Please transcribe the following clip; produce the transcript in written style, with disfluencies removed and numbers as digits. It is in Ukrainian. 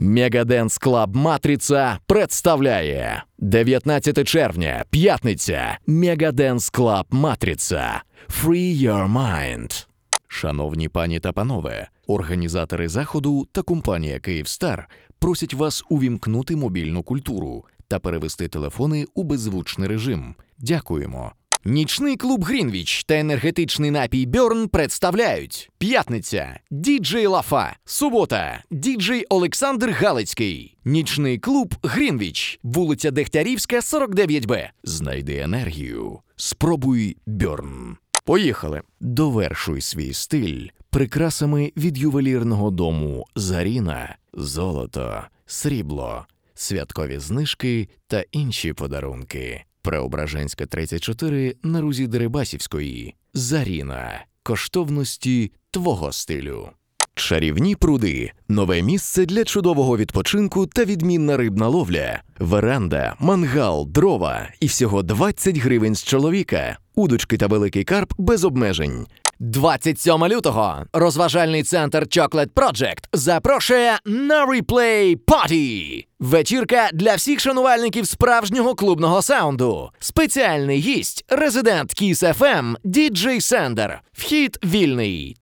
Мегаденс Клаб Матриця представляє 19 червня, п'ятниця. Мегаденс Клаб Матриця. Free your mind. Шановні пані та панове, організатори заходу та компанія «Київстар» просять вас увімкнути мобільну культуру та перевести телефони у беззвучний режим. Дякуємо. Нічний клуб «Грінвіч» та енергетичний напій «Бьорн» представляють: п'ятниця – діджей Лафа, субота – діджей Олександр Галицький. Нічний клуб «Грінвіч», вулиця Дегтярівська, 49Б. Знайди енергію. Спробуй «Бьорн». Поїхали! Довершуй свій стиль прикрасами від ювелірного дому «Заріна», золото, срібло, святкові знижки та інші подарунки. Преображенська, 34, на Рузі Дерибасівської. «Заріна» – коштовності твого стилю. Чарівні пруди – нове місце для чудового відпочинку та відмінна рибна ловля. Веранда, мангал, дрова і всього 20 гривень з чоловіка. Удочки та великий карп без обмежень. 27 лютого розважальний центр Chocolate Project запрошує на Replay Party. Вечірка для всіх шанувальників справжнього клубного саунду. Спеціальний гість – резидент Kiss FM DJ Сендер. Вхід вільний.